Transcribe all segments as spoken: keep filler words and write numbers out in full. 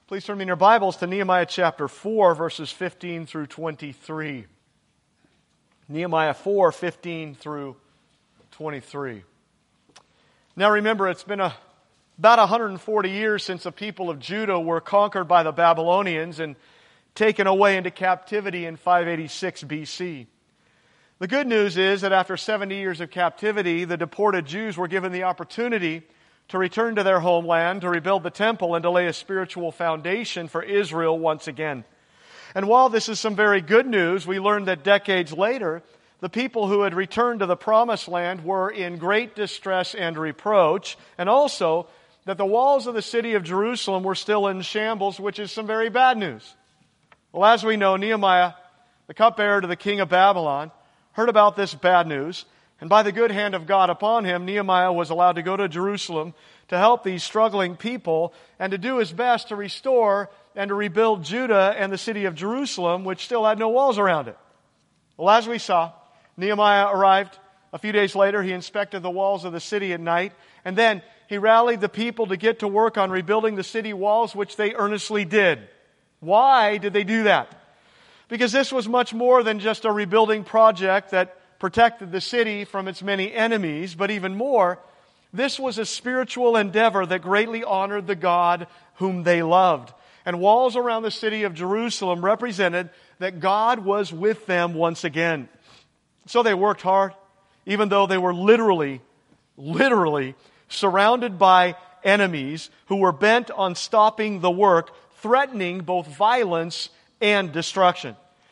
Please turn me in your Bibles to Nehemiah chapter four, verses fifteen through twenty-three. Nehemiah four, fifteen through twenty-three. Now remember, it's been a, about one hundred forty years since the people of Judah were conquered by the Babylonians and taken away into captivity in five eighty-six B C. The good news is that after seventy years of captivity, the deported Jews were given the opportunity to return to their homeland, to rebuild the temple, and to lay a spiritual foundation for Israel once again. And while this is some very good news, we learned that decades later, the people who had returned to the Promised Land were in great distress and reproach, and also that the walls of the city of Jerusalem were still in shambles, which is some very bad news. Well, as we know, Nehemiah, the cupbearer to the king of Babylon, heard about this bad news, and by the good hand of God upon him, Nehemiah was allowed to go to Jerusalem to help these struggling people and to do his best to restore and to rebuild Judah and the city of Jerusalem, which still had no walls around it. Well, as we saw, Nehemiah arrived a few days later. He inspected the walls of the city at night, and then he rallied the people to get to work on rebuilding the city walls, which they earnestly did. Why did they do that? Because this was much more than just a rebuilding project that protected the city from its many enemies, but even more, this was a spiritual endeavor that greatly honored the God whom they loved. And walls around the city of Jerusalem represented that God was with them once again. So they worked hard, even though they were literally, literally surrounded by enemies who were bent on stopping the work, threatening both violence and destruction.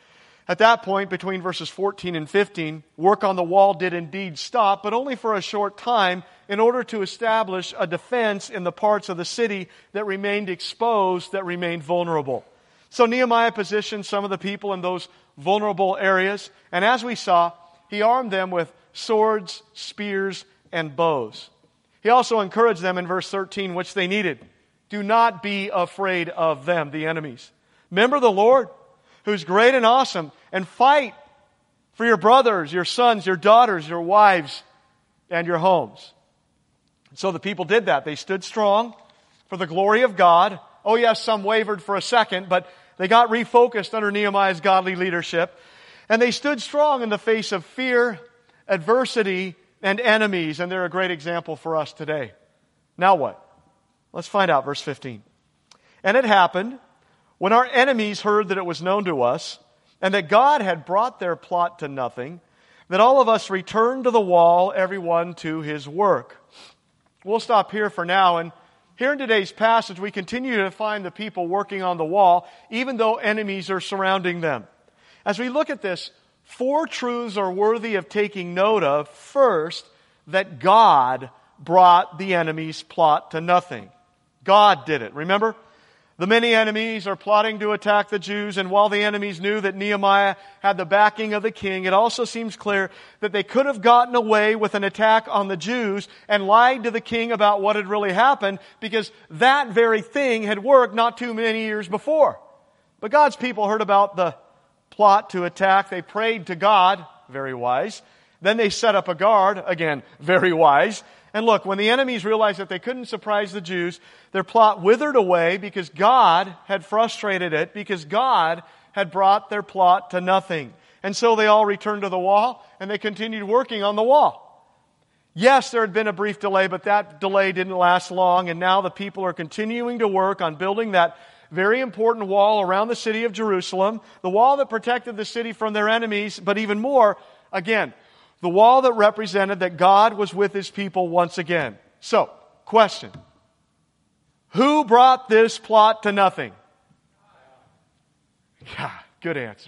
At that point, between verses fourteen and fifteen, work on the wall did indeed stop, but only for a short time in order to establish a defense in the parts of the city that remained exposed, that remained vulnerable. So Nehemiah positioned some of the people in those vulnerable areas, and as we saw, he armed them with swords, spears, and bows. He also encouraged them in verse thirteen, which they needed. Do not be afraid of them, the enemies. Remember the Lord, who's great and awesome, and fight for your brothers, your sons, your daughters, your wives, and your homes. And so the people did that. They stood strong for the glory of God. Oh yes, some wavered for a second, but they got refocused under Nehemiah's godly leadership. And they stood strong in the face of fear, adversity, and enemies. And they're a great example for us today. Now what? Let's find out, verse fifteen. And it happened, when our enemies heard that it was known to us, and that God had brought their plot to nothing, that all of us returned to the wall, everyone to his work. We'll stop here for now, and here in today's passage, we continue to find the people working on the wall, even though enemies are surrounding them. As we look at this, four truths are worthy of taking note of. First, that God brought the enemy's plot to nothing. God did it. Remember? The many enemies are plotting to attack the Jews, and while the enemies knew that Nehemiah had the backing of the king, it also seems clear that they could have gotten away with an attack on the Jews and lied to the king about what had really happened, because that very thing had worked not too many years before. But God's people heard about the plot to attack. They prayed to God, very wise. Then they set up a guard, again, very wise. And look, when the enemies realized that they couldn't surprise the Jews, their plot withered away because God had frustrated it, because God had brought their plot to nothing. And so they all returned to the wall, and they continued working on the wall. Yes, there had been a brief delay, but that delay didn't last long, and now the people are continuing to work on building that very important wall around the city of Jerusalem, the wall that protected the city from their enemies, but even more, again, the wall that represented that God was with his people once again. So, question. Who brought this plot to nothing? Yeah, good answer.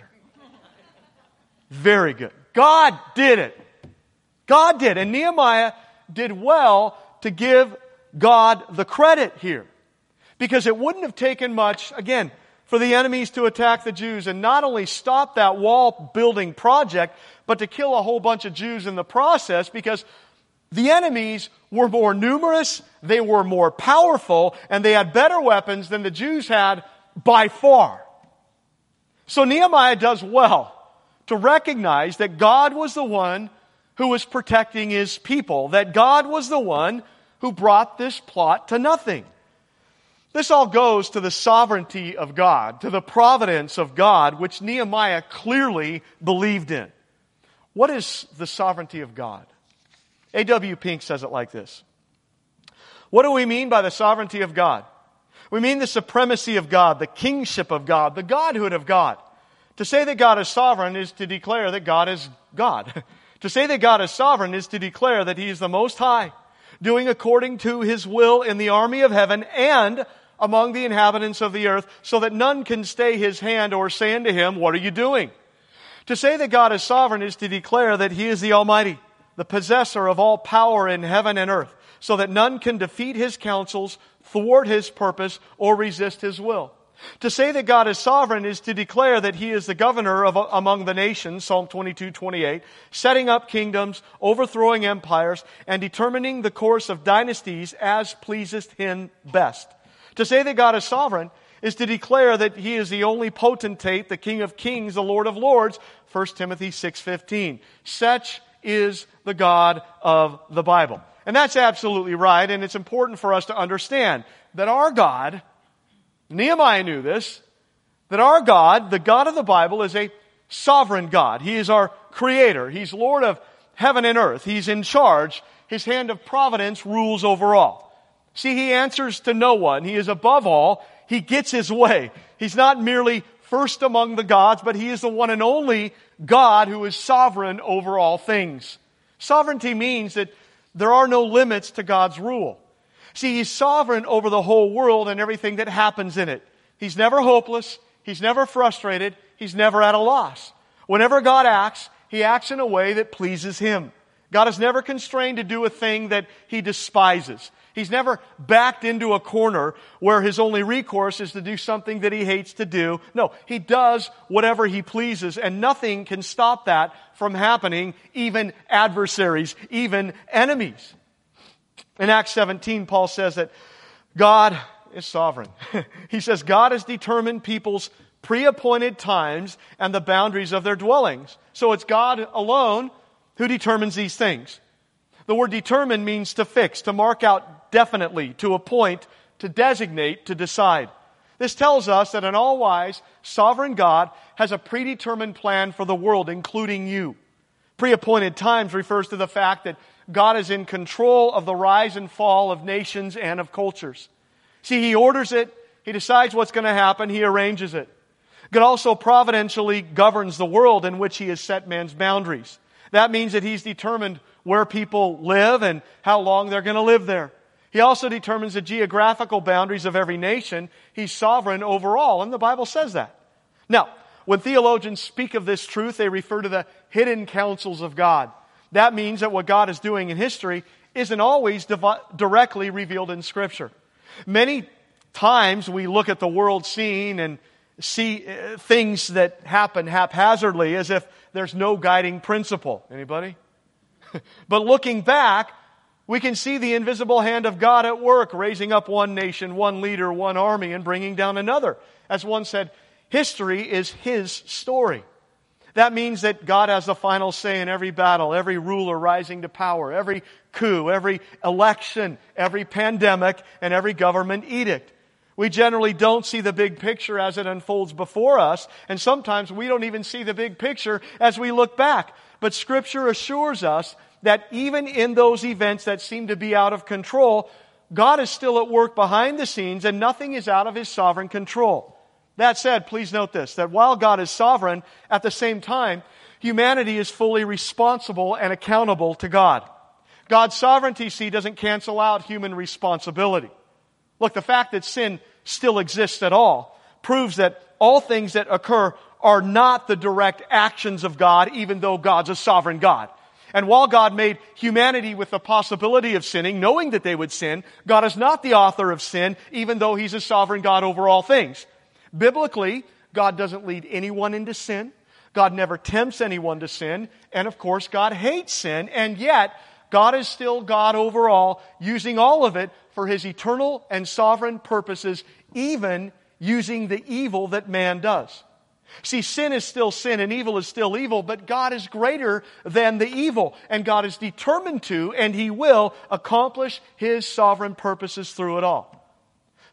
Very good. God did it. God did. And Nehemiah did well to give God the credit here. Because it wouldn't have taken much, again, for the enemies to attack the Jews and not only stop that wall building project, but to kill a whole bunch of Jews in the process, because the enemies were more numerous, they were more powerful, and they had better weapons than the Jews had by far. So Nehemiah does well to recognize that God was the one who was protecting his people, that God was the one who brought this plot to nothing. This all goes to the sovereignty of God, to the providence of God, which Nehemiah clearly believed in. What is the sovereignty of God? A W Pink says it like this. What do we mean by the sovereignty of God? We mean the supremacy of God, the kingship of God, the godhood of God. To say that God is sovereign is to declare that God is God. To say that God is sovereign is to declare that He is the Most High, doing according to His will in the army of heaven and among the inhabitants of the earth, so that none can stay His hand or say unto Him, what are you doing? To say that God is sovereign is to declare that He is the Almighty, the possessor of all power in heaven and earth, so that none can defeat His counsels, thwart His purpose, or resist His will. To say that God is sovereign is to declare that He is the governor of among the nations, Psalm twenty-two twenty-eight, setting up kingdoms, overthrowing empires, and determining the course of dynasties as pleaseth Him best. To say that God is sovereign is to declare that He is the only potentate, the King of kings, the Lord of lords, First Timothy six fifteen. Such is the God of the Bible. And that's absolutely right, and it's important for us to understand that our God, Nehemiah knew this, that our God, the God of the Bible, is a sovereign God. He is our creator. He's Lord of heaven and earth. He's in charge. His hand of providence rules over all. See, He answers to no one. He is above all. He gets His way. He's not merely first among the gods, but He is the one and only God who is sovereign over all things. Sovereignty means that there are no limits to God's rule. See, He's sovereign over the whole world and everything that happens in it. He's never hopeless. He's never frustrated. He's never at a loss. Whenever God acts, He acts in a way that pleases Him. God is never constrained to do a thing that He despises. He's never backed into a corner where His only recourse is to do something that He hates to do. No, He does whatever He pleases, and nothing can stop that from happening, even adversaries, even enemies. In Acts seventeen, Paul says that God is sovereign. He says God has determined people's pre-appointed times and the boundaries of their dwellings. So it's God alone who determines these things. The word determine means to fix, to mark out definitely, to appoint, to designate, to decide. This tells us that an all-wise, sovereign God has a predetermined plan for the world, including you. Pre-appointed times refers to the fact that God is in control of the rise and fall of nations and of cultures. See, He orders it. He decides what's going to happen. He arranges it. God also providentially governs the world in which He has set man's boundaries. That means that He's determined where people live and how long they're going to live there. He also determines the geographical boundaries of every nation. He's sovereign over all, and the Bible says that. Now, when theologians speak of this truth, they refer to the hidden counsels of God. That means that what God is doing in history isn't always div- directly revealed in Scripture. Many times we look at the world scene and see uh, things that happen haphazardly as if there's no guiding principle. Anybody? But looking back, we can see the invisible hand of God at work, raising up one nation, one leader, one army, and bringing down another. As one said, history is His story. That means that God has the final say in every battle, every ruler rising to power, every coup, every election, every pandemic, and every government edict. We generally don't see the big picture as it unfolds before us, and sometimes we don't even see the big picture as we look back. But Scripture assures us that even in those events that seem to be out of control, God is still at work behind the scenes and nothing is out of His sovereign control. That said, please note this, that while God is sovereign, at the same time, humanity is fully responsible and accountable to God. God's sovereignty, see, doesn't cancel out human responsibility. Look, the fact that sin still exists at all proves that all things that occur are not the direct actions of God, even though God's a sovereign God. And while God made humanity with the possibility of sinning, knowing that they would sin, God is not the author of sin, even though He's a sovereign God over all things. Biblically, God doesn't lead anyone into sin. God never tempts anyone to sin. And of course, God hates sin. And yet, God is still God over all, using all of it for His eternal and sovereign purposes, even using the evil that man does. See, sin is still sin and evil is still evil, but God is greater than the evil. And God is determined to, and He will, accomplish His sovereign purposes through it all.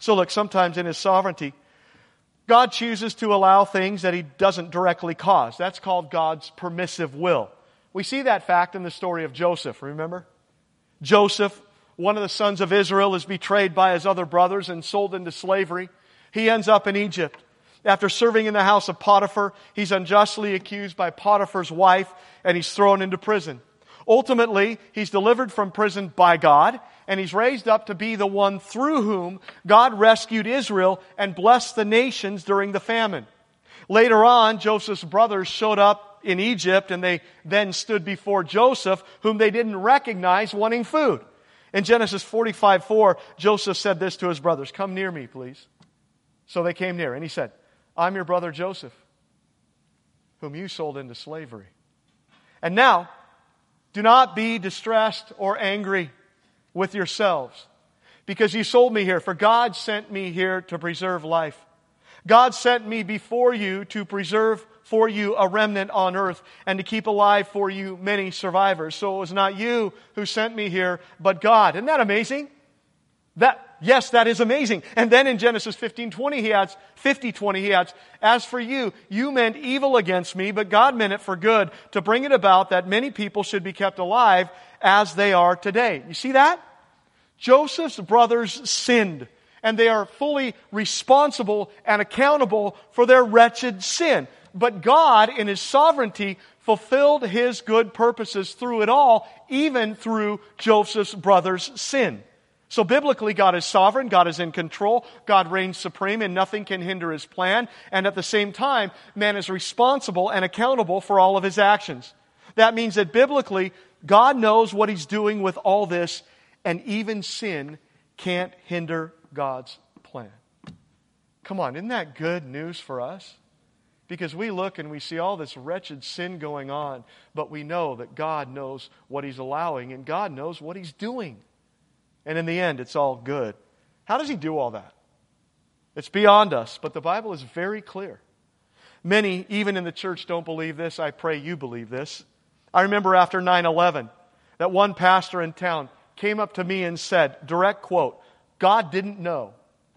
So look, sometimes in His sovereignty, God chooses to allow things that He doesn't directly cause. That's called God's permissive will. We see that fact in the story of Joseph, remember? Joseph, one of the sons of Israel, is betrayed by his other brothers and sold into slavery. He ends up in Egypt. After serving in the house of Potiphar, he's unjustly accused by Potiphar's wife, and he's thrown into prison. Ultimately, he's delivered from prison by God, and he's raised up to be the one through whom God rescued Israel and blessed the nations during the famine. Later on, Joseph's brothers showed up in Egypt, and they then stood before Joseph, whom they didn't recognize, wanting food. In Genesis forty-five four, Joseph said this to his brothers, "Come near me, please." So they came near, and he said, "I'm your brother Joseph, whom you sold into slavery. And now, do not be distressed or angry with yourselves, because you sold me here, for God sent me here to preserve life. God sent me before you to preserve for you a remnant on earth, and to keep alive for you many survivors. So it was not you who sent me here, but God." Isn't that amazing? That, yes, that is amazing. And then in Genesis fifteen twenty, he adds, fifty twenty, he adds, "As for you, you meant evil against me, but God meant it for good, to bring it about that many people should be kept alive as they are today." You see that? Joseph's brothers sinned, and they are fully responsible and accountable for their wretched sin. But God, in His sovereignty, fulfilled His good purposes through it all, even through Joseph's brothers' sin. So biblically, God is sovereign, God is in control, God reigns supreme, and nothing can hinder His plan. And at the same time, man is responsible and accountable for all of his actions. That means that biblically, God knows what He's doing with all this, and even sin can't hinder God's plan. Come on, isn't that good news for us? Because we look and we see all this wretched sin going on, but we know that God knows what He's allowing, and God knows what He's doing. And in the end, it's all good. How does He do all that? It's beyond us, but the Bible is very clear. Many, even in the church, don't believe this. I pray you believe this. I remember after nine eleven, that one pastor in town came up to me and said, direct quote, "God didn't know."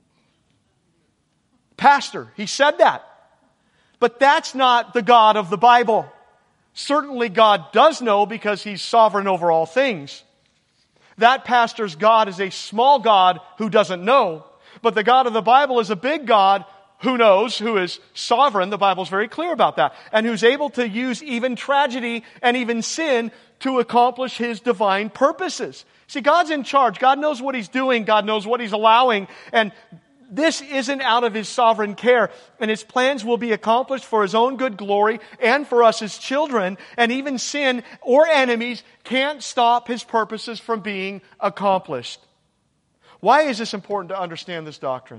Pastor, he said that. But that's not the God of the Bible. Certainly God does know, because He's sovereign over all things. That pastor's God is a small God who doesn't know. But the God of the Bible is a big God who knows, who is sovereign. The Bible's very clear about that. And who's able to use even tragedy and even sin to accomplish His divine purposes. See, God's in charge. God knows what He's doing. God knows what He's allowing. And this isn't out of His sovereign care, and His plans will be accomplished for His own good glory and for us as children, and even sin or enemies can't stop His purposes from being accomplished. Why is this important to understand this doctrine?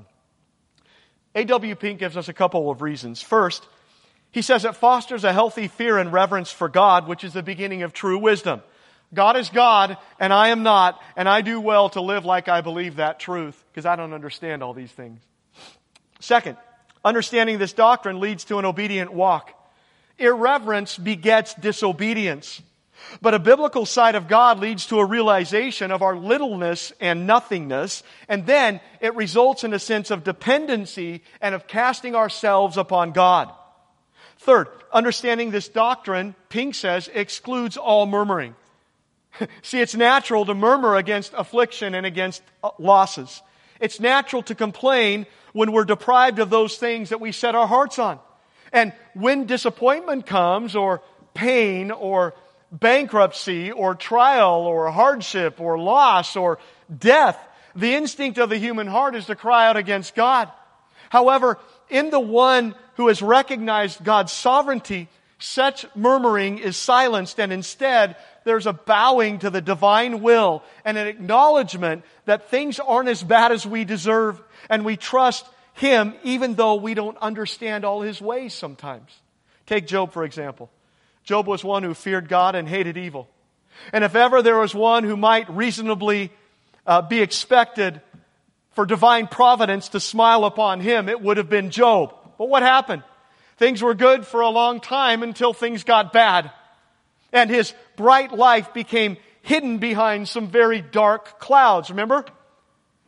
A W Pink gives us a couple of reasons. First, he says it fosters a healthy fear and reverence for God, which is the beginning of true wisdom. God is God, and I am not, and I do well to live like I believe that truth, because I don't understand all these things. Second, understanding this doctrine leads to an obedient walk. Irreverence begets disobedience. But a biblical side of God leads to a realization of our littleness and nothingness, and then it results in a sense of dependency and of casting ourselves upon God. Third, understanding this doctrine, Pink says, excludes all murmuring. See, it's natural to murmur against affliction and against losses. It's natural to complain when we're deprived of those things that we set our hearts on. And when disappointment comes, or pain, or bankruptcy, or trial, or hardship, or loss, or death, the instinct of the human heart is to cry out against God. However, in the one who has recognized God's sovereignty, such murmuring is silenced, and instead there's a bowing to the divine will and an acknowledgement that things aren't as bad as we deserve, and we trust Him even though we don't understand all His ways sometimes. Take Job, for example. Job was one who feared God and hated evil. And if ever there was one who might reasonably uh, be expected for divine providence to smile upon him, it would have been Job. But what happened? Things were good for a long time until things got bad. And his bright life became hidden behind some very dark clouds. Remember?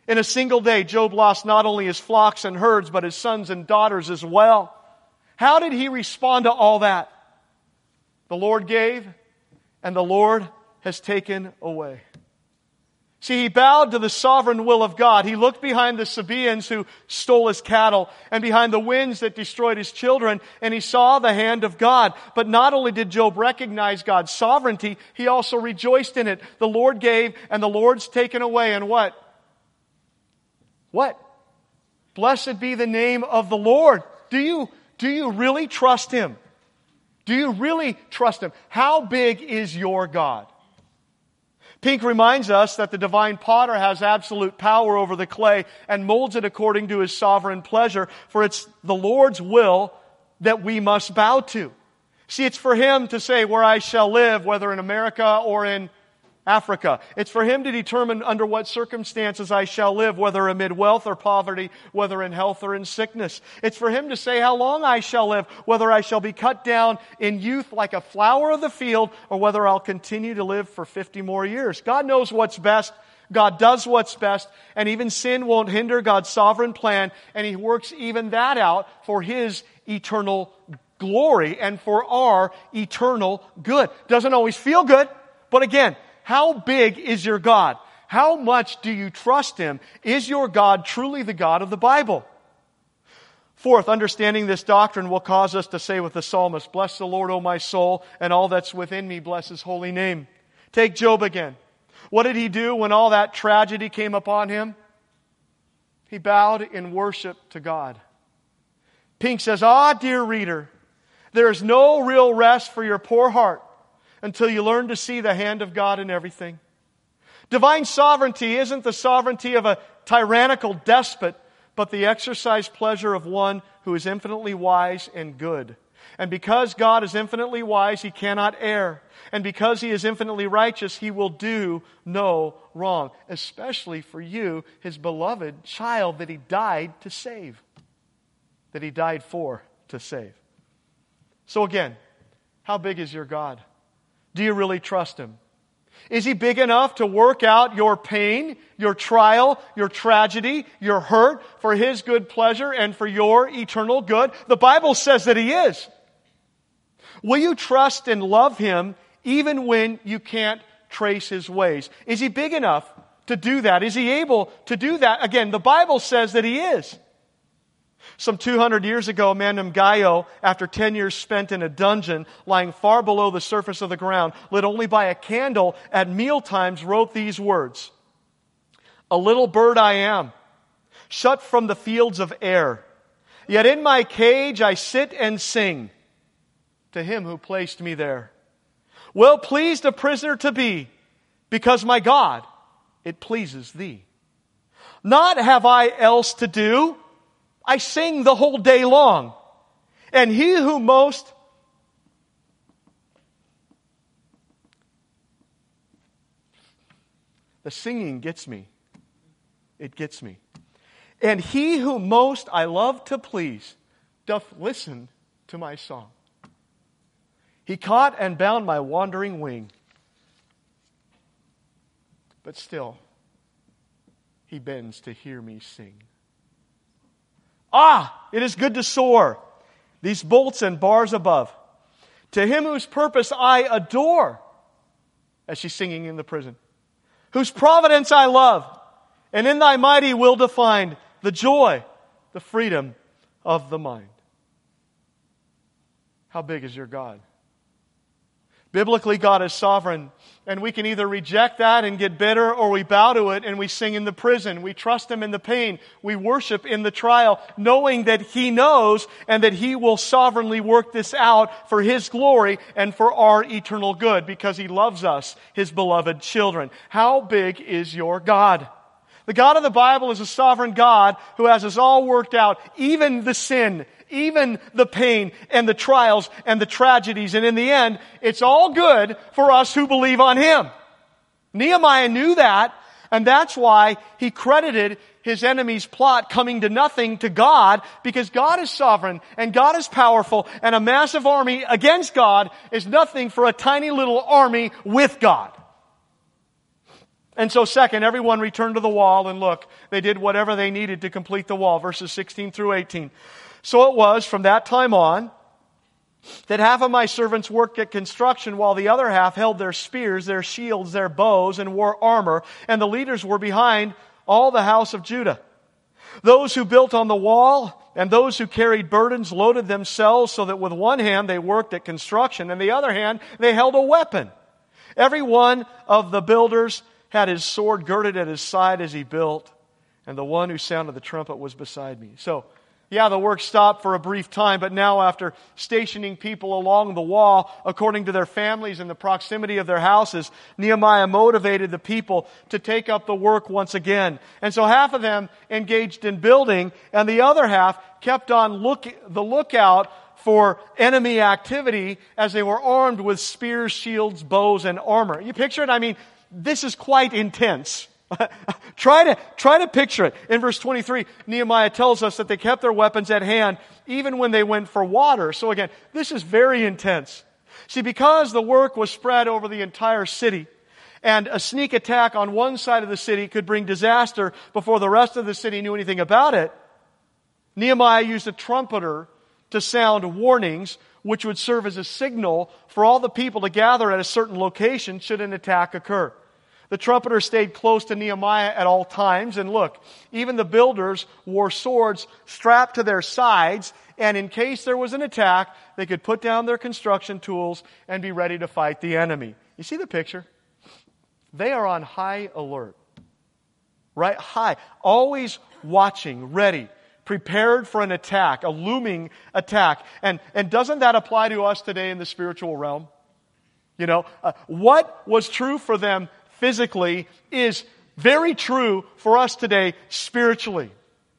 In a single day, Job lost not only his flocks and herds, but his sons and daughters as well. How did he respond to all that? The Lord gave, and the Lord has taken away. See, he bowed to the sovereign will of God. He looked behind the Sabaeans who stole his cattle and behind the winds that destroyed his children, and he saw the hand of God. But not only did Job recognize God's sovereignty, he also rejoiced in it. The Lord gave, and the Lord's taken away. And what? What? Blessed be the name of the Lord. Do you, do you really trust Him? Do you really trust Him? How big is your God? Pink reminds us that the divine potter has absolute power over the clay and molds it according to His sovereign pleasure, for it's the Lord's will that we must bow to. See, it's for Him to say where I shall live, whether in America or in Africa. It's for Him to determine under what circumstances I shall live, whether amid wealth or poverty, whether in health or in sickness. It's for Him to say how long I shall live, whether I shall be cut down in youth like a flower of the field, or whether I'll continue to live for fifty more years. God knows what's best. God does what's best, and even sin won't hinder God's sovereign plan, and He works even that out for His eternal glory and for our eternal good. Doesn't always feel good, but again, how big is your God? How much do you trust Him? Is your God truly the God of the Bible? Fourth, understanding this doctrine will cause us to say with the psalmist, "Bless the Lord, O my soul, and all that's within me, bless His holy name." Take Job again. What did he do when all that tragedy came upon him? He bowed in worship to God. Pink says, "Ah, dear reader, there is no real rest for your poor heart until you learn to see the hand of God in everything." Divine sovereignty isn't the sovereignty of a tyrannical despot, but the exercised pleasure of one who is infinitely wise and good. And because God is infinitely wise, He cannot err. And because He is infinitely righteous, He will do no wrong. Especially for you, His beloved child that He died to save. That He died for to save. So again, how big is your God? Do you really trust Him? Is He big enough to work out your pain, your trial, your tragedy, your hurt for His good pleasure and for your eternal good? The Bible says that He is. Will you trust and love Him even when you can't trace His ways? Is He big enough to do that? Is He able to do that? Again, the Bible says that He is. Some two hundred years ago, a man named Gallo, after ten years spent in a dungeon lying far below the surface of the ground, lit only by a candle at mealtimes, wrote these words: "A little bird I am, shut from the fields of air. Yet in my cage I sit and sing to Him who placed me there. Well pleased a prisoner to be, because my God, it pleases Thee. Not have I else to do, I sing the whole day long. And He who most..." The singing gets me. It gets me. "And He who most I love to please doth listen to my song. He caught and bound my wandering wing. But still, He bends to hear me sing. Ah, it is good to soar, these bolts and bars above, to Him whose purpose I adore," as she's singing in the prison, "whose providence I love, and in Thy mighty will to find the joy, the freedom of the mind." How big is your God? Biblically, God is sovereign, and we can either reject that and get bitter, or we bow to it and we sing in the prison. We trust Him in the pain. We worship in the trial, knowing that He knows and that He will sovereignly work this out for His glory and for our eternal good, because He loves us, His beloved children. How big is your God? The God of the Bible is a sovereign God who has us all worked out, even the sin, even the pain and the trials and the tragedies. And in the end, it's all good for us who believe on Him. Nehemiah knew that, and that's why he credited his enemy's plot coming to nothing to God, because God is sovereign and God is powerful, and a massive army against God is nothing for a tiny little army with God. And so second, everyone returned to the wall, and look, they did whatever they needed to complete the wall, verses sixteen through eighteen. So it was from that time on that half of my servants worked at construction while the other half held their spears, their shields, their bows, and wore armor, and the leaders were behind all the house of Judah. Those who built on the wall and those who carried burdens loaded themselves so that with one hand they worked at construction and the other hand they held a weapon. Every one of the builders had his sword girded at his side as he built, and the one who sounded the trumpet was beside me. So, yeah, the work stopped for a brief time, but now after stationing people along the wall according to their families and the proximity of their houses, Nehemiah motivated the people to take up the work once again. And so half of them engaged in building, and the other half kept on look, the lookout for enemy activity as they were armed with spears, shields, bows, and armor. You picture it? I mean, this is quite intense. try to try to picture it. In verse twenty-three, Nehemiah tells us that they kept their weapons at hand even when they went for water. So again, this is very intense. See, because the work was spread over the entire city, and a sneak attack on one side of the city could bring disaster before the rest of the city knew anything about it, Nehemiah used a trumpeter to sound warnings, which would serve as a signal for all the people to gather at a certain location should an attack occur. The trumpeter stayed close to Nehemiah at all times. And look, even the builders wore swords strapped to their sides. And in case there was an attack, they could put down their construction tools and be ready to fight the enemy. You see the picture? They are on high alert. Right? High. Always watching, ready, prepared for an attack, a looming attack. And, and doesn't that apply to us today in the spiritual realm? You know, uh, what was true for them physically is very true for us today spiritually.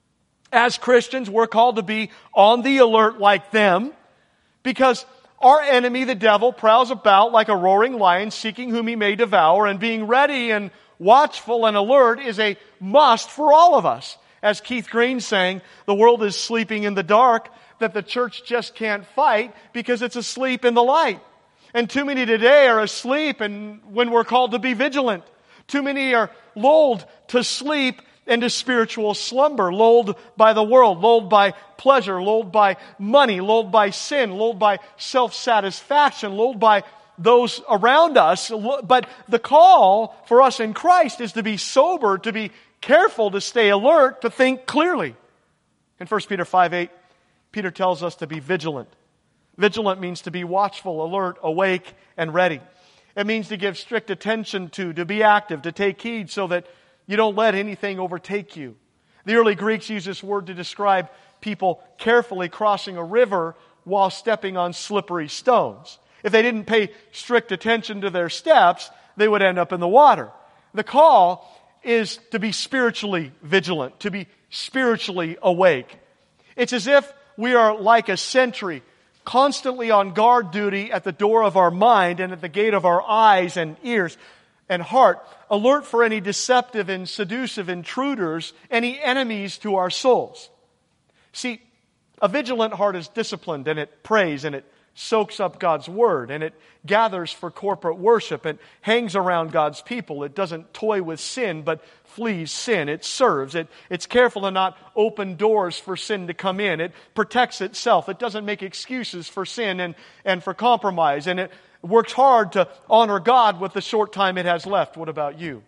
As Christians, we're called to be on the alert like them because our enemy, the devil, prowls about like a roaring lion seeking whom he may devour, and being ready and watchful and alert is a must for all of us. As Keith Green sang, the world is sleeping in the dark that the church just can't fight because it's asleep in the light. And too many today are asleep and when we're called to be vigilant. Too many are lulled to sleep into spiritual slumber, lulled by the world, lulled by pleasure, lulled by money, lulled by sin, lulled by self-satisfaction, lulled by those around us. But the call for us in Christ is to be sober, to be careful, to stay alert, to think clearly. In First Peter five eight, Peter tells us to be vigilant. Vigilant means to be watchful, alert, awake, and ready. It means to give strict attention to, to be active, to take heed so that you don't let anything overtake you. The early Greeks used this word to describe people carefully crossing a river while stepping on slippery stones. If they didn't pay strict attention to their steps, they would end up in the water. The call is to be spiritually vigilant, to be spiritually awake. It's as if we are like a sentry, constantly on guard duty at the door of our mind and at the gate of our eyes and ears and heart, alert for any deceptive and seductive intruders, any enemies to our souls. See, a vigilant heart is disciplined, and it prays, and it soaks up God's Word, and it gathers for corporate worship, and hangs around God's people. It doesn't toy with sin, but flees sin. It serves. It, it's careful to not open doors for sin to come in. It protects itself. It doesn't make excuses for sin and, and for compromise. And it works hard to honor God with the short time it has left. What about you?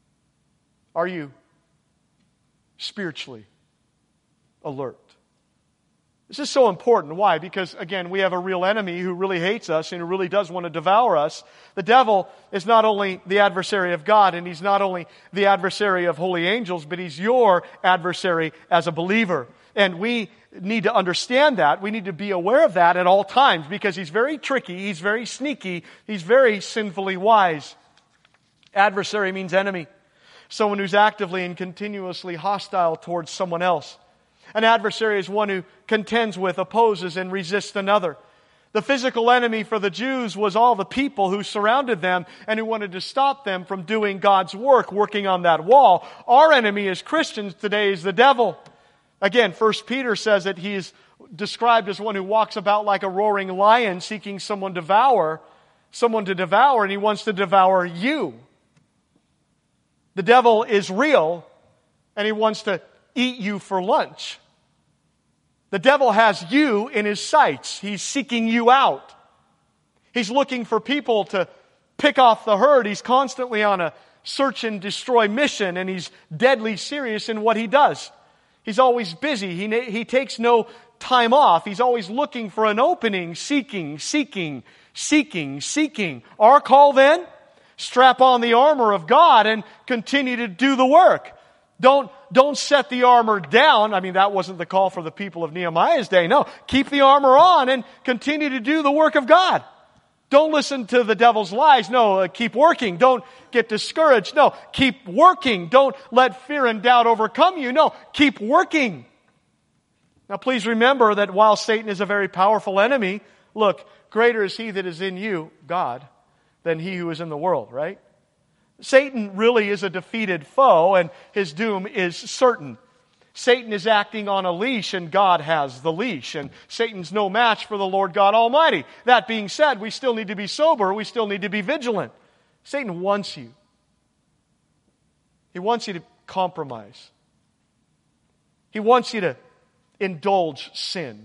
Are you spiritually alert? This is so important. Why? Because, again, we have a real enemy who really hates us and who really does want to devour us. The devil is not only the adversary of God, and he's not only the adversary of holy angels, but he's your adversary as a believer. And we need to understand that. We need to be aware of that at all times because he's very tricky, he's very sneaky, he's very sinfully wise. Adversary means enemy. Someone who's actively and continuously hostile towards someone else. An adversary is one who contends with, opposes, and resists another. The physical enemy for the Jews was all the people who surrounded them and who wanted to stop them from doing God's work, working on that wall. Our enemy as Christians today is the devil. Again, First Peter says that he is described as one who walks about like a roaring lion seeking someone to devour, someone to devour, and he wants to devour you. The devil is real, and he wants to eat you for lunch. The devil has you in his sights. He's seeking you out. He's looking for people to pick off the herd. He's constantly on a search and destroy mission, and he's deadly serious in what he does. He's always busy. He, he takes no time off. He's always looking for an opening, seeking, seeking, seeking, seeking. Our call then? Strap on the armor of God and continue to do the work. Don't, don't set the armor down. I mean, that wasn't the call for the people of Nehemiah's day. No, keep the armor on and continue to do the work of God. Don't listen to the devil's lies. No, uh, keep working. Don't get discouraged. No, keep working. Don't let fear and doubt overcome you. No, keep working. Now, please remember that while Satan is a very powerful enemy, look, greater is he that is in you, God, than he who is in the world, right? Satan really is a defeated foe, and his doom is certain. Satan is acting on a leash, and God has the leash. And Satan's no match for the Lord God Almighty. That being said, we still need to be sober. We still need to be vigilant. Satan wants you. He wants you to compromise. He wants you to indulge sin.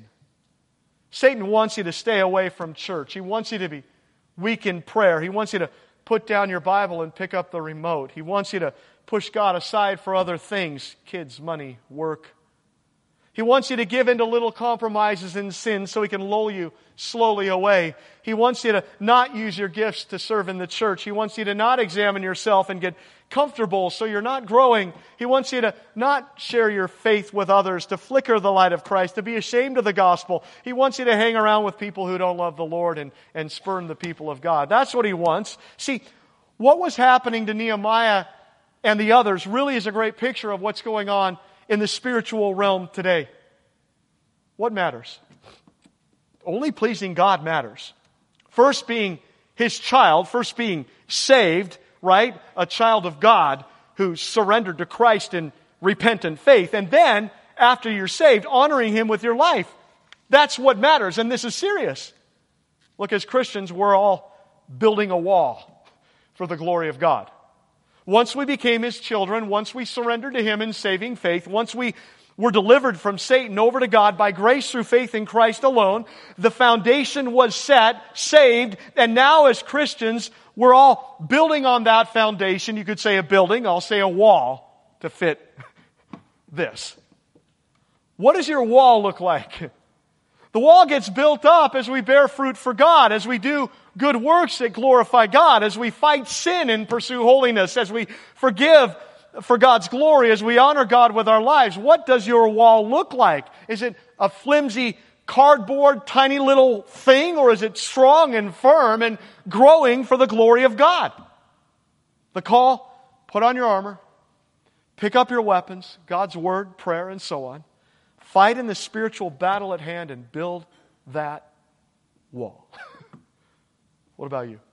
Satan wants you to stay away from church. He wants you to be weak in prayer. He wants you to put down your Bible and pick up the remote. He wants you to push God aside for other things, kids, money, work. He wants you to give into little compromises in sin so he can lull you slowly away. He wants you to not use your gifts to serve in the church. He wants you to not examine yourself and get comfortable so you're not growing. He wants you to not share your faith with others, to flicker the light of Christ, to be ashamed of the gospel. He wants you to hang around with people who don't love the Lord and, and spurn the people of God. That's what he wants. See, what was happening to Nehemiah and the others really is a great picture of what's going on in the spiritual realm today. What matters? Only pleasing God matters. First being His child, first being saved, right? A child of God who surrendered to Christ in repentant faith. And then, after you're saved, honoring Him with your life. That's what matters, and this is serious. Look, as Christians, we're all building a wall for the glory of God. Once we became His children, once we surrendered to Him in saving faith, once we were delivered from Satan over to God by grace through faith in Christ alone, the foundation was set, saved, and now as Christians, we're all building on that foundation. You could say a building, I'll say a wall to fit this. What does your wall look like? The wall gets built up as we bear fruit for God, as we do good works that glorify God, as we fight sin and pursue holiness, as we forgive for God's glory, as we honor God with our lives. What does your wall look like? Is it a flimsy cardboard, tiny little thing, or is it strong and firm and growing for the glory of God? The call, put on your armor, pick up your weapons, God's word, prayer, and so on. Fight in the spiritual battle at hand and build that wall. What about you?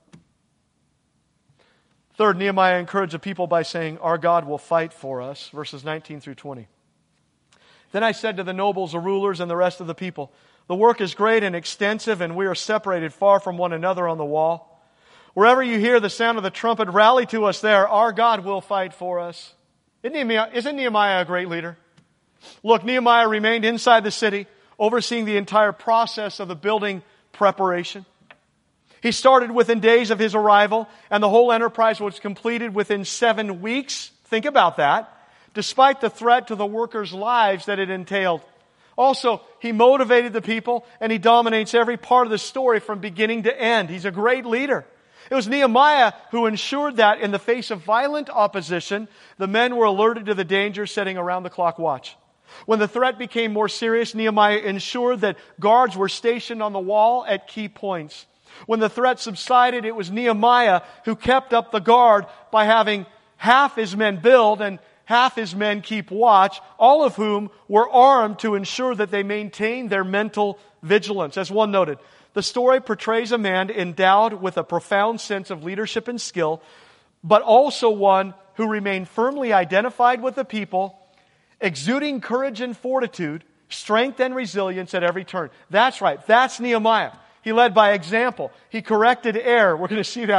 Third, Nehemiah encouraged the people by saying, our God will fight for us, verses nineteen through twenty. Then I said to the nobles, the rulers, and the rest of the people, the work is great and extensive, and we are separated far from one another on the wall. Wherever you hear the sound of the trumpet, rally to us there. Our God will fight for us. Isn't Nehemiah, isn't Nehemiah a great leader? Look, Nehemiah remained inside the city, overseeing the entire process of the building preparation. He started within days of his arrival, and the whole enterprise was completed within seven weeks. Think about that. Despite the threat to the workers' lives that it entailed. Also, he motivated the people, and he dominates every part of the story from beginning to end. He's a great leader. It was Nehemiah who ensured that in the face of violent opposition, the men were alerted to the danger, setting around the clock watch. When the threat became more serious, Nehemiah ensured that guards were stationed on the wall at key points. When the threat subsided, it was Nehemiah who kept up the guard by having half his men build and half his men keep watch, all of whom were armed to ensure that they maintained their mental vigilance. As one noted, the story portrays a man endowed with a profound sense of leadership and skill, but also one who remained firmly identified with the people, exuding courage and fortitude, strength and resilience at every turn. That's right. That's Nehemiah. He led by example. He corrected error. We're going to see that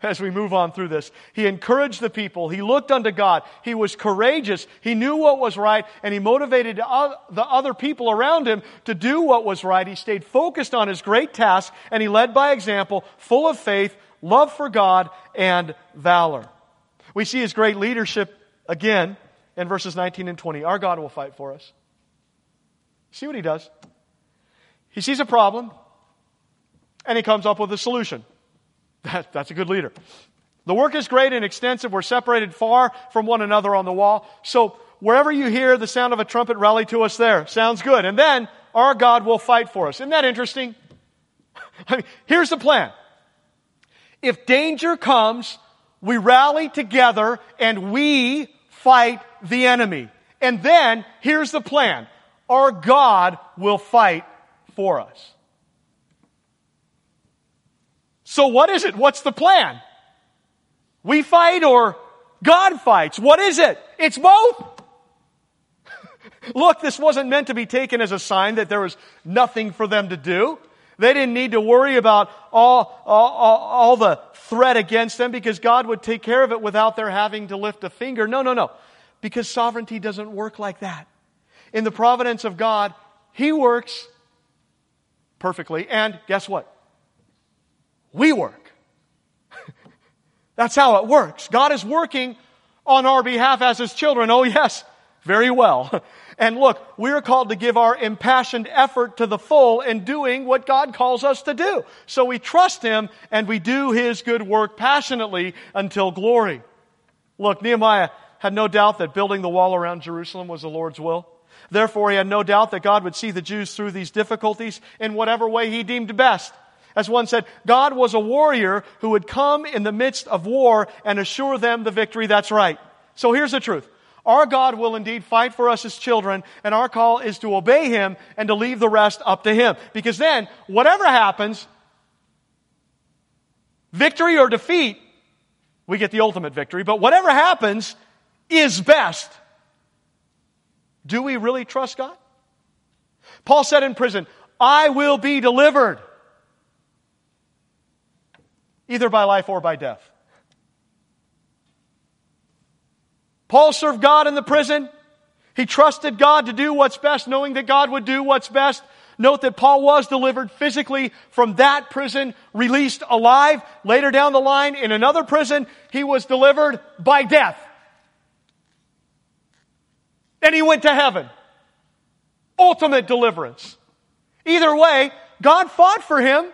as we move on through this. He encouraged the people. He looked unto God. He was courageous. He knew what was right, and he motivated the other people around him to do what was right. He stayed focused on his great task, and he led by example, full of faith, love for God, and valor. We see his great leadership again in verses nineteen and twenty. Our God will fight for us. See what he does? He sees a problem, and he comes up with a solution. That, that's a good leader. The work is great and extensive. We're separated far from one another on the wall. So wherever you hear the sound of a trumpet, rally to us there. Sounds good. And then our God will fight for us. Isn't that interesting? I mean, here's the plan. If danger comes, we rally together and we fight the enemy. And then here's the plan. Our God will fight for us. So what is it? What's the plan? We fight or God fights? What is it? It's both. Look, this wasn't meant to be taken as a sign that there was nothing for them to do. They didn't need to worry about all, all, all, all the threat against them because God would take care of it without their having to lift a finger. No, no, no. Because sovereignty doesn't work like that. In the providence of God, He works perfectly. And guess what? We work. That's how it works. God is working on our behalf as His children. Oh yes, very well. And look, we're called to give our impassioned effort to the full in doing what God calls us to do. So we trust Him and we do His good work passionately until glory. Look, Nehemiah had no doubt that building the wall around Jerusalem was the Lord's will. Therefore, he had no doubt that God would see the Jews through these difficulties in whatever way He deemed best. As one said, God was a warrior who would come in the midst of war and assure them the victory. That's right. So here's the truth. Our God will indeed fight for us as children, and our call is to obey Him and to leave the rest up to Him. Because then, whatever happens, victory or defeat, we get the ultimate victory, but whatever happens is best. Do we really trust God? Paul said in prison, I will be delivered, either by life or by death. Paul served God in the prison. He trusted God to do what's best, knowing that God would do what's best. Note that Paul was delivered physically from that prison, released alive. Later down the line, in another prison, he was delivered by death. And he went to heaven. Ultimate deliverance. Either way, God fought for him.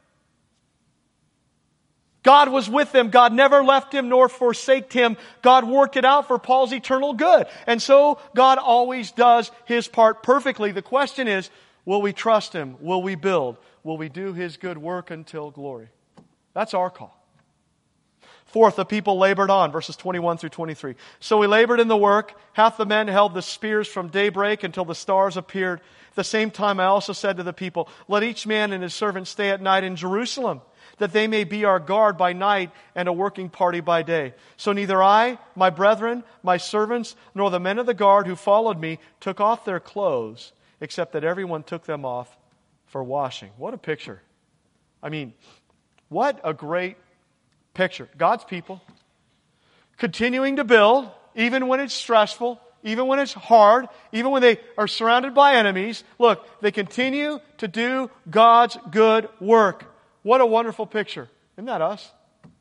God was with him. God never left him nor forsaked him. God worked it out for Paul's eternal good. And so God always does His part perfectly. The question is, will we trust Him? Will we build? Will we do His good work until glory? That's our call. Fourth, the people labored on, verses twenty-one through twenty-three. So we labored in the work. Half the men held the spears from daybreak until the stars appeared. At the same time I also said to the people, let each man and his servant stay at night in Jerusalem, that they may be our guard by night and a working party by day. So neither I, my brethren, my servants, nor the men of the guard who followed me took off their clothes, except that everyone took them off for washing. What a picture. I mean, what a great picture. God's people continuing to build, even when it's stressful, even when it's hard, even when they are surrounded by enemies. Look, they continue to do God's good work. What a wonderful picture. Isn't that us?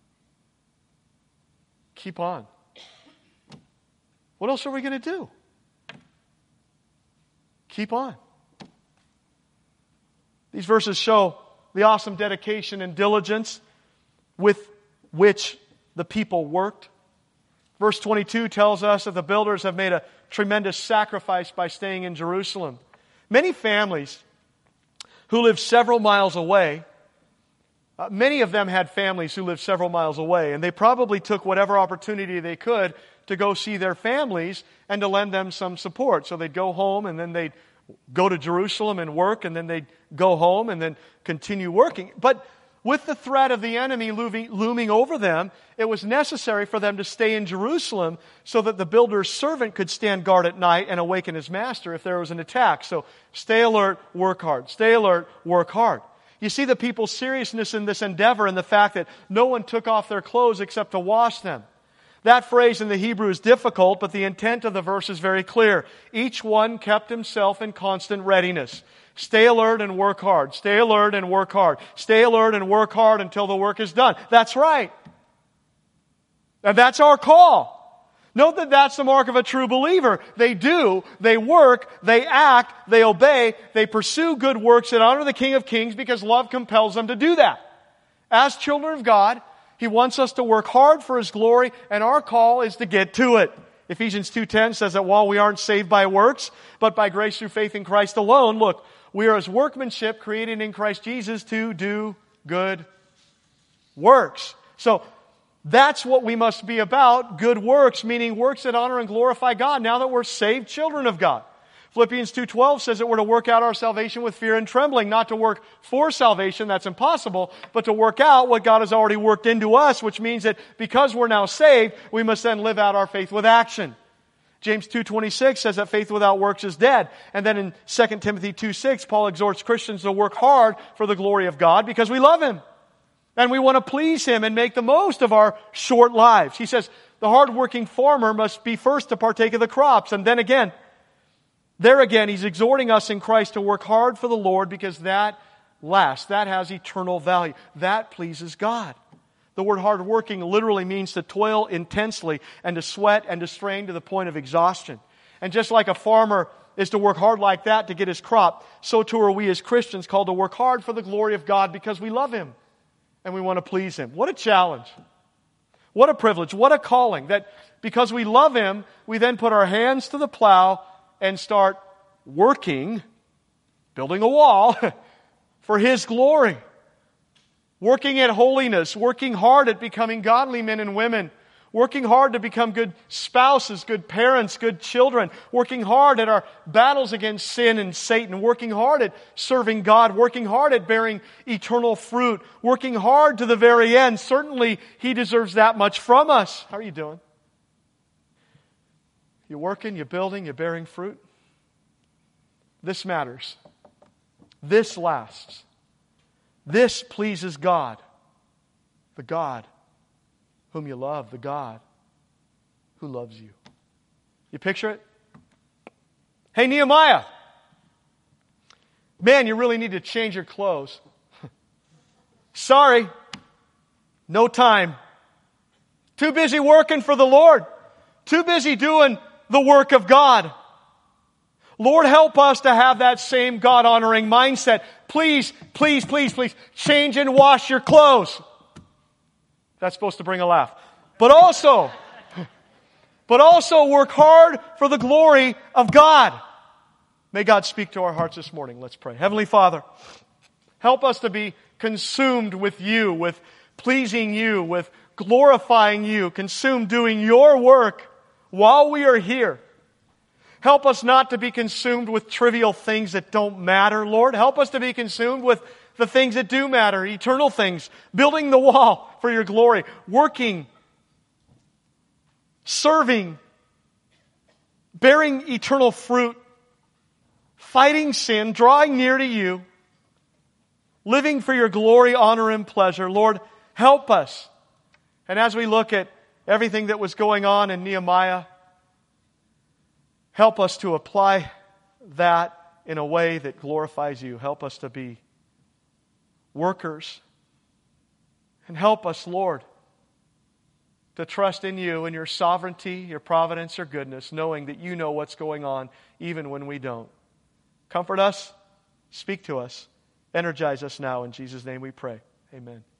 Keep on. What else are we going to do? Keep on. These verses show the awesome dedication and diligence with which the people worked. Verse twenty-two tells us that the builders have made a tremendous sacrifice by staying in Jerusalem. Many families who live several miles away, uh, many of them had families who lived several miles away, and they probably took whatever opportunity they could to go see their families and to lend them some support. So they'd go home and then they'd go to Jerusalem and work, and then they'd go home and then continue working. But with the threat of the enemy looming over them, it was necessary for them to stay in Jerusalem so that the builder's servant could stand guard at night and awaken his master if there was an attack. So stay alert, work hard. Stay alert, work hard. You see the people's seriousness in this endeavor and the fact that no one took off their clothes except to wash them. That phrase in the Hebrew is difficult, but the intent of the verse is very clear. Each one kept himself in constant readiness. Stay alert and work hard. Stay alert and work hard. Stay alert and work hard until the work is done. That's right. And that's our call. Note that that's the mark of a true believer. They do, they work, they act, they obey, they pursue good works that honor the King of Kings because love compels them to do that. As children of God, He wants us to work hard for His glory, and our call is to get to it. Ephesians two ten says that while we aren't saved by works, but by grace through faith in Christ alone, look, we are His workmanship created in Christ Jesus to do good works. So, that's what we must be about, good works, meaning works that honor and glorify God now that we're saved children of God. Philippians two twelve says that we're to work out our salvation with fear and trembling, not to work for salvation, that's impossible, but to work out what God has already worked into us, which means that because we're now saved, we must then live out our faith with action. James two twenty-six says that faith without works is dead. And then in Second Timothy two six, Paul exhorts Christians to work hard for the glory of God because we love Him. And we want to please Him and make the most of our short lives. He says the hardworking farmer must be first to partake of the crops. And then again, there again, he's exhorting us in Christ to work hard for the Lord because that lasts. That has eternal value. That pleases God. The word hardworking literally means to toil intensely and to sweat and to strain to the point of exhaustion. And just like a farmer is to work hard like that to get his crop, so too are we as Christians called to work hard for the glory of God because we love Him. And we want to please Him. What a challenge. What a privilege. What a calling. That because we love Him, we then put our hands to the plow and start working, building a wall, for His glory. Working at holiness. Working hard at becoming godly men and women. Working hard to become good spouses, good parents, good children. Working hard at our battles against sin and Satan. Working hard at serving God. Working hard at bearing eternal fruit. Working hard to the very end. Certainly, He deserves that much from us. How are you doing? You working, you building, you bearing fruit? This matters. This lasts. This pleases God. The God whom you love, the God who loves you. You picture it? Hey, Nehemiah. Man, you really need to change your clothes. Sorry. No time. Too busy working for the Lord. Too busy doing the work of God. Lord, help us to have that same God-honoring mindset. Please, please, please, please, change and wash your clothes. That's supposed to bring a laugh. But also, but also work hard for the glory of God. May God speak to our hearts this morning. Let's pray. Heavenly Father, help us to be consumed with You, with pleasing You, with glorifying You, consumed doing Your work while we are here. Help us not to be consumed with trivial things that don't matter, Lord. Help us to be consumed with the things that do matter, eternal things, building the wall for Your glory, working, serving, bearing eternal fruit, fighting sin, drawing near to You, living for Your glory, honor, and pleasure. Lord, help us. And as we look at everything that was going on in Nehemiah, help us to apply that in a way that glorifies You. Help us to be workers. And help us, Lord, to trust in You and Your sovereignty, Your providence, Your goodness, knowing that You know what's going on even when we don't. Comfort us, speak to us, energize us now. In Jesus' name we pray. Amen.